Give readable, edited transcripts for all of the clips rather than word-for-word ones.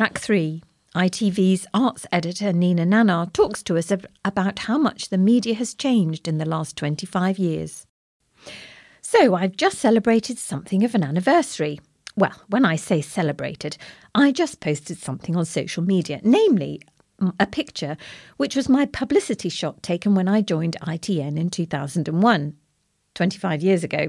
Track 3. ITV's arts editor Nina Nanar talks to us about how much the media has changed in the last 25 years. So I've just celebrated something of an anniversary. Well, when I say celebrated, I just posted something on social media, namely a picture which was my publicity shot taken when I joined ITN in 2001, 25 years ago.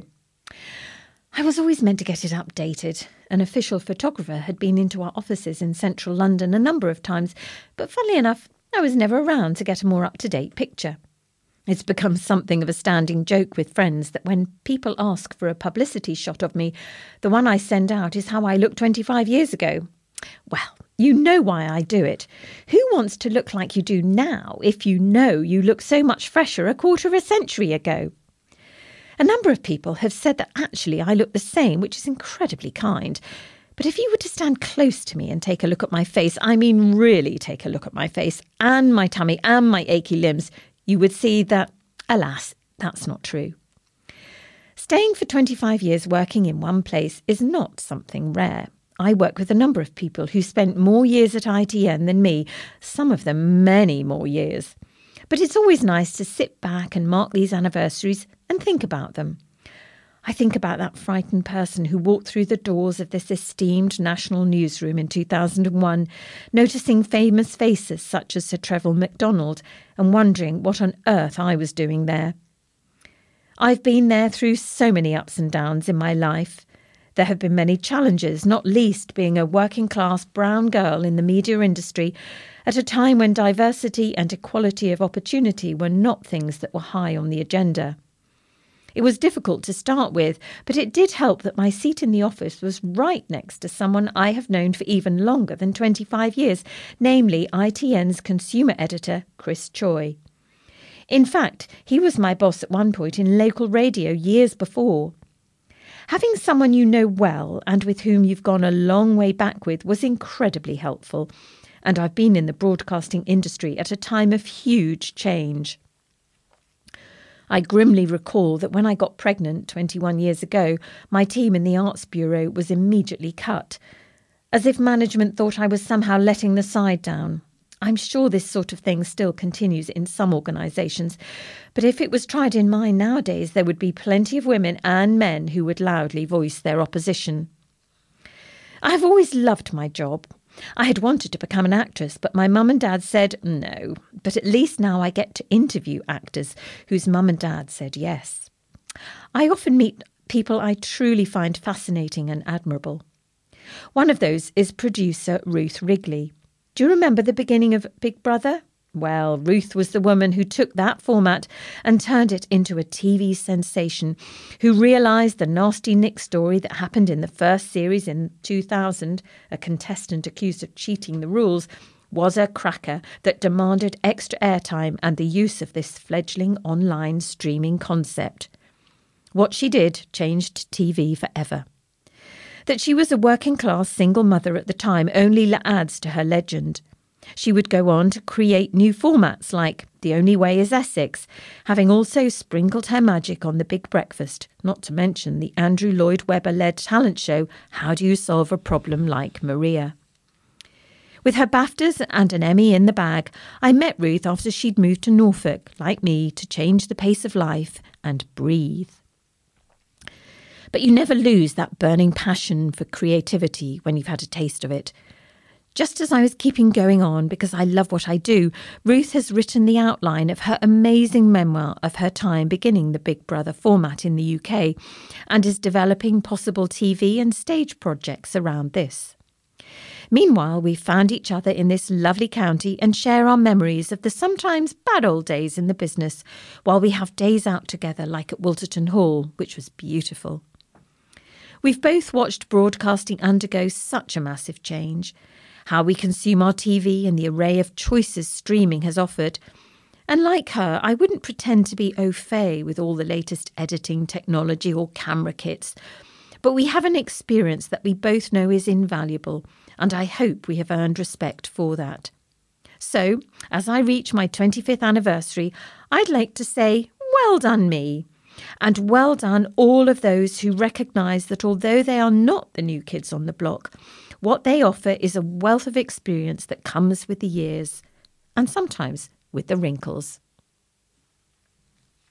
I was always meant to get it updated. An official photographer had been into our offices in central London a number of times, but funnily enough, I was never around to get a more up-to-date picture. It's become something of a standing joke with friends that when people ask for a publicity shot of me, the one I send out is how I looked 25 years ago. Well, you know why I do it. Who wants to look like you do now if you know you look so much fresher a quarter of a century ago? A number of people have said that actually I look the same, which is incredibly kind. But if you were to stand close to me and take a look at my face, I mean really take a look at my face and my tummy and my achy limbs, you would see that, alas, that's not true. Staying for 25 years working in one place is not something rare. I work with a number of people who spent more years at ITN than me, some of them many more years. But it's always nice to sit back and mark these anniversaries and think about them. I think about that frightened person who walked through the doors of this esteemed national newsroom in 2001, noticing famous faces such as Sir Trevor McDonald and wondering what on earth I was doing there. I've been there through so many ups and downs in my life. There have been many challenges, not least being a working-class brown girl in the media industry at a time when diversity and equality of opportunity were not things that were high on the agenda. It was difficult to start with, but it did help that my seat in the office was right next to someone I have known for even longer than 25 years, namely ITN's consumer editor, Chris Choi. In fact, he was my boss at one point in local radio years before. Having someone you know well and with whom you've gone a long way back with was incredibly helpful, and I've been in the broadcasting industry at a time of huge change. I grimly recall that when I got pregnant 21 years ago, my team in the Arts Bureau was immediately cut, as if management thought I was somehow letting the side down. I'm sure this sort of thing still continues in some organisations, but if it was tried in mine nowadays, there would be plenty of women and men who would loudly voice their opposition. I have always loved my job. I had wanted to become an actress, but my mum and dad said no. But at least now I get to interview actors whose mum and dad said yes. I often meet people I truly find fascinating and admirable. One of those is producer Ruth Wrigley. Do you remember the beginning of Big Brother? Well, Ruth was the woman who took that format and turned it into a TV sensation, who realised the nasty Nick story that happened in the first series in 2000, a contestant accused of cheating the rules, was a cracker that demanded extra airtime and the use of this fledgling online streaming concept. What she did changed TV forever. That she was a working-class single mother at the time only adds to her legend. She would go on to create new formats like The Only Way is Essex, having also sprinkled her magic on The Big Breakfast, not to mention the Andrew Lloyd Webber-led talent show How Do You Solve a Problem Like Maria? With her BAFTAs and an Emmy in the bag, I met Ruth after she'd moved to Norfolk, like me, to change the pace of life and breathe. But you never lose that burning passion for creativity when you've had a taste of it. Just as I was keeping going on because I love what I do, Ruth has written the outline of her amazing memoir of her time beginning the Big Brother format in the UK and is developing possible TV and stage projects around this. Meanwhile, we found each other in this lovely county and share our memories of the sometimes bad old days in the business while we have days out together like at Wilterton Hall, which was beautiful. We've both watched broadcasting undergo such a massive change, how we consume our TV and the array of choices streaming has offered. And like her, I wouldn't pretend to be au fait with all the latest editing technology or camera kits, but we have an experience that we both know is invaluable, and I hope we have earned respect for that. So, as I reach my 25th anniversary, I'd like to say, well done me. And well done all of those who recognise that although they are not the new kids on the block, What they offer is a wealth of experience that comes with the years, and sometimes with the wrinkles.